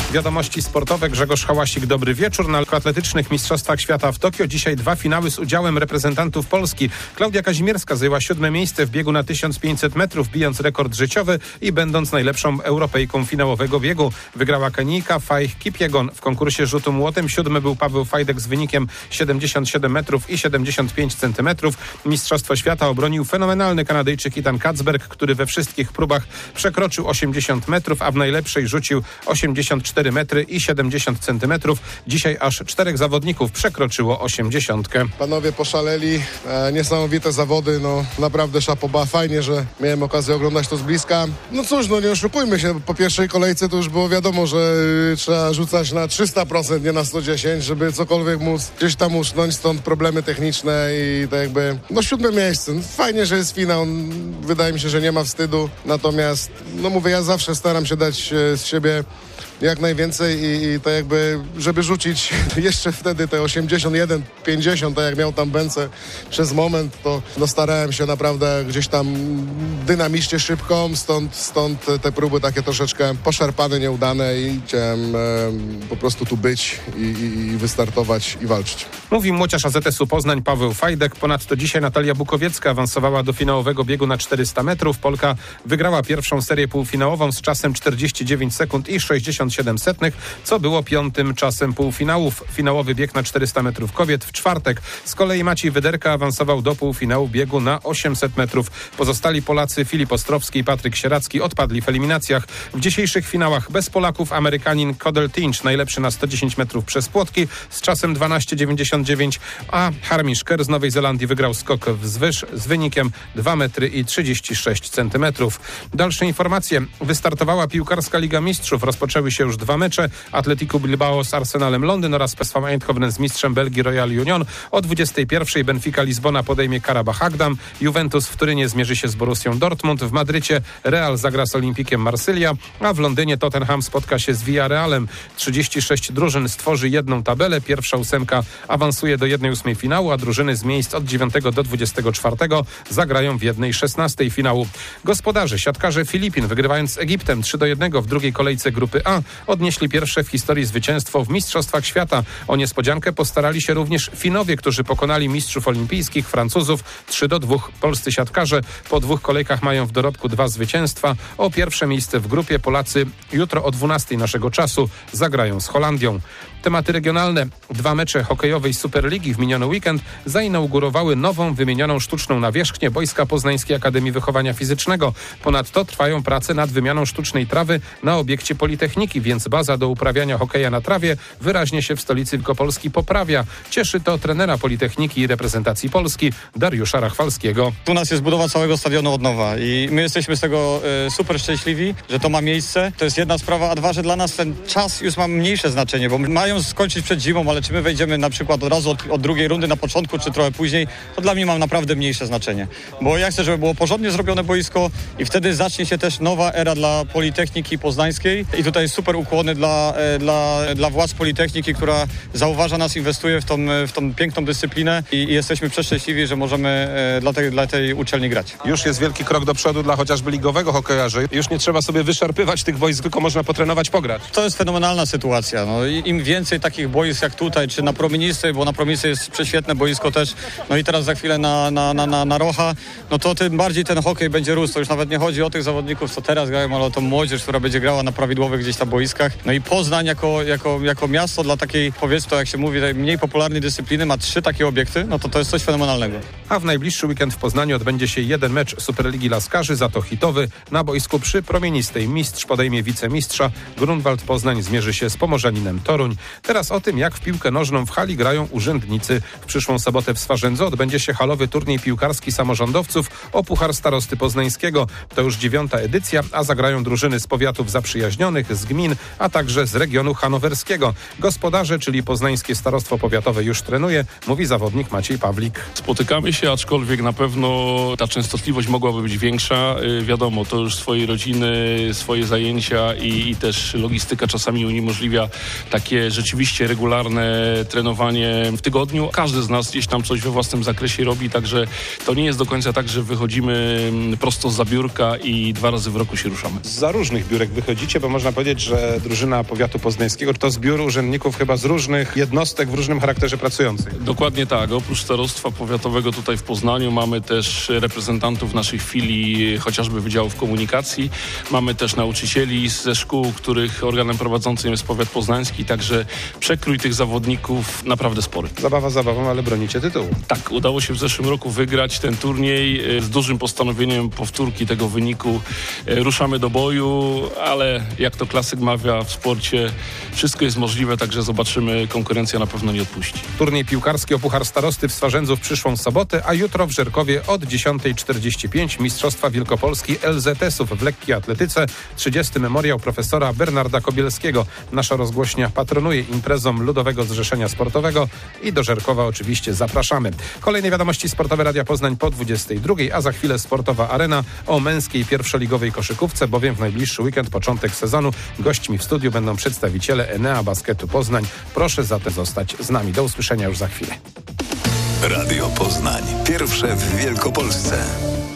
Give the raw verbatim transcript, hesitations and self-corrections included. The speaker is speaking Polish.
Wiadomości sportowe. Grzegorz Hałasik, dobry wieczór. Na lekkoatletycznych mistrzostwach świata w Tokio dzisiaj dwa finały z udziałem reprezentantów Polski. Klaudia Kazimierska zajęła siódme miejsce w biegu na tysiąc pięćset metrów, bijąc rekord życiowy i będąc najlepszą Europejką finałowego biegu. Wygrała Kenijka Faith Kipyegon. W konkursie rzutu młotem siódmy był Paweł Fajdek z wynikiem siedemdziesiąt siedem metrów i siedemdziesiąt pięć centymetrów. Mistrzostwo świata obronił fenomenalny Kanadyjczyk Ethan Katzberg, który we wszystkich próbach przekroczył osiemdziesiąt metrów, a w najlepszej rzucił osiemdziesiąt cztery metry i siedemdziesiąt centymetrów. Dzisiaj aż czterech zawodników przekroczyło osiemdziesiątkę. Panowie poszaleli, e, niesamowite zawody, no naprawdę szapoba, fajnie, że miałem okazję oglądać to z bliska. No cóż, no nie oszukujmy się, po pierwszej kolejce to już było wiadomo, że y, trzeba rzucać na trzysta procent, nie na sto dziesięć, żeby cokolwiek móc gdzieś tam usznąć, stąd problemy techniczne i to jakby, no siódme miejsce. No, fajnie, że jest finał, wydaje mi się, że nie ma wstydu, natomiast, no mówię, ja zawsze staram się dać e, z siebie jak najwięcej i, i to jakby, żeby rzucić jeszcze wtedy te osiemdziesiąt jeden, pięćdziesiąt, tak jak miał tam Bence przez moment, to no starałem się naprawdę gdzieś tam dynamicznie szybko, stąd, stąd te próby takie troszeczkę poszarpane, nieudane i chciałem e, po prostu tu być i, i, i wystartować i walczyć. Mówi młociarz A Z S-u Poznań Paweł Fajdek. Ponadto dzisiaj Natalia Bukowiecka awansowała do finałowego biegu na czterysta metrów. Polka wygrała pierwszą serię półfinałową z czasem czterdzieści dziewięć sekund i sześćdziesiąt siedem setnych, co było piątym czasem półfinałów. Finałowy bieg na czterysta metrów kobiet w czwartek. Z kolei Maciej Wyderka awansował do półfinału biegu na osiemset metrów. Pozostali Polacy Filip Ostrowski i Patryk Sieracki odpadli w eliminacjach. W dzisiejszych finałach bez Polaków Amerykanin Codell Tinch, najlepszy na sto dziesięć metrów przez płotki z czasem dwanaście dziewięćdziesiąt dziewięć, a Harmish Kerr z Nowej Zelandii wygrał skok wzwyż z wynikiem dwa metry i trzydzieści sześć centymetrów. Dalsze informacje. Wystartowała piłkarska Liga Mistrzów. Rozpoczęły się już dwa mecze. Atletico Bilbao z Arsenalem Londyn oraz P S V Eindhoven z mistrzem Belgii Royal Union. O dwudziestej pierwszej Benfica Lizbona podejmie Karabach Agdam. Juventus w Turynie zmierzy się z Borussią Dortmund. W Madrycie Real zagra z Olimpikiem Marsylia, a w Londynie Tottenham spotka się z Villarrealem. trzydzieści sześć drużyn stworzy jedną tabelę. Pierwsza ósemka awansuje do jednej ósmej finału, a drużyny z miejsc od dziewiątego do dwudziestego czwartego zagrają w jednej szesnastej finału. Gospodarze, siatkarze Filipin, wygrywając z Egiptem trzy do jednego w drugiej kolejce grupy A, odnieśli pierwsze w historii zwycięstwo w Mistrzostwach Świata. O niespodziankę postarali się również Finowie, którzy pokonali mistrzów olimpijskich Francuzów trzy do dwóch. Polscy siatkarze po dwóch kolejkach mają w dorobku dwa zwycięstwa. O pierwsze miejsce w grupie Polacy jutro o dwunastej naszego czasu zagrają z Holandią. Tematy regionalne. Dwa mecze hokejowej Superligi w miniony weekend zainaugurowały nową, wymienioną sztuczną nawierzchnię Boiska Poznańskiej Akademii Wychowania Fizycznego. Ponadto trwają prace nad wymianą sztucznej trawy na obiekcie Politechniki, więc baza do uprawiania hokeja na trawie wyraźnie się w stolicy Wielkopolski poprawia. Cieszy to trenera Politechniki i reprezentacji Polski Dariusza Rachwalskiego. U nas jest budowa całego stadionu od nowa i my jesteśmy z tego e, super szczęśliwi, że to ma miejsce. To jest jedna sprawa, a dwa, że dla nas ten czas już ma mniejsze znaczenie, bo mają skończyć przed zimą, ale czy my wejdziemy na przykład od razu od, od drugiej rundy na początku, czy trochę później, to dla mnie ma naprawdę mniejsze znaczenie. Bo ja chcę, żeby było porządnie zrobione boisko i wtedy zacznie się też nowa era dla Politechniki Poznańskiej i tutaj super ukłony dla, e, dla, dla władz Politechniki, która zauważa nas, inwestuje w tą, w tą piękną dyscyplinę i, i jesteśmy przeszczęśliwi, że możemy e, dla, tej, dla tej uczelni grać. Już jest wielki krok do przodu dla chociażby ligowego hokejarzy. Już nie trzeba sobie wyszarpywać tych boisk, tylko można potrenować, pograć. To jest fenomenalna sytuacja. No. I im więcej takich boisk jak tutaj, czy na Promienistej, bo na Promienistej jest prześwietne boisko też, no i teraz za chwilę na, na, na, na, na Rocha, no to tym bardziej ten hokej będzie rósł. To już nawet nie chodzi o tych zawodników, co teraz grają, ale o tą młodzież, która będzie grała na prawidłowych gdzieś tam boiskach. No i Poznań jako, jako, jako miasto dla takiej, powiedzmy to jak się mówi, tej mniej popularnej dyscypliny ma trzy takie obiekty, no to to jest coś fenomenalnego. A w najbliższy weekend w Poznaniu odbędzie się jeden mecz Superligi Laskarzy, za to hitowy. Na boisku przy Promienistej mistrz podejmie wicemistrza. Grunwald Poznań zmierzy się z Pomorzaninem Toruń. Teraz o tym, jak w piłkę nożną w hali grają urzędnicy. W przyszłą sobotę w Swarzędzu odbędzie się halowy turniej piłkarski samorządowców o Puchar Starosty Poznańskiego. To już dziewiąta edycja, a zagrają drużyny z powiatów zaprzyjaźnionych, z gmin, a także z regionu hanowerskiego. Gospodarze, czyli Poznańskie Starostwo Powiatowe już trenuje, mówi zawodnik Maciej Pawlik. Spotykamy się, aczkolwiek na pewno ta częstotliwość mogłaby być większa. Yy, wiadomo, to już swoje rodziny, swoje zajęcia i, i też logistyka czasami uniemożliwia takie rzeczywiście regularne trenowanie w tygodniu. Każdy z nas gdzieś tam coś we własnym zakresie robi, także to nie jest do końca tak, że wychodzimy prosto zza biurka i dwa razy w roku się ruszamy. Za różnych biurek wychodzicie, bo można powiedzieć, że drużyna powiatu poznańskiego to zbiór urzędników chyba z różnych jednostek w różnym charakterze pracujących. Dokładnie tak. Oprócz starostwa powiatowego tutaj w Poznaniu mamy też reprezentantów naszych filii, chociażby Wydziałów Komunikacji. Mamy też nauczycieli ze szkół, których organem prowadzącym jest powiat poznański, także przekrój tych zawodników naprawdę spory. Zabawa zabawą, ale bronicie tytułu. Tak, udało się w zeszłym roku wygrać ten turniej z dużym postanowieniem powtórki tego wyniku. Ruszamy do boju, ale jak to klasyk mawia w sporcie, wszystko jest możliwe, także zobaczymy, konkurencja na pewno nie odpuści. Turniej piłkarski o Puchar Starosty w Swarzędzu w przyszłą sobotę, a jutro w Żerkowie od dziesiąta czterdzieści pięć Mistrzostwa Wielkopolski L Z S-ów w lekkiej atletyce, trzydziesty memoriał profesora Bernarda Kobielskiego. Nasza rozgłośnia patronuje imprezom Ludowego Zrzeszenia Sportowego i do Żerkowa oczywiście zapraszamy. Kolejne wiadomości sportowe Radia Poznań po dwudziestej drugiej, a za chwilę Sportowa Arena o męskiej pierwszoligowej koszykówce, bowiem w najbliższy weekend, początek sezonu, gośćmi w studiu będą przedstawiciele Enea Basketu Poznań. Proszę zatem zostać z nami. Do usłyszenia już za chwilę. Radio Poznań. Pierwsze w Wielkopolsce.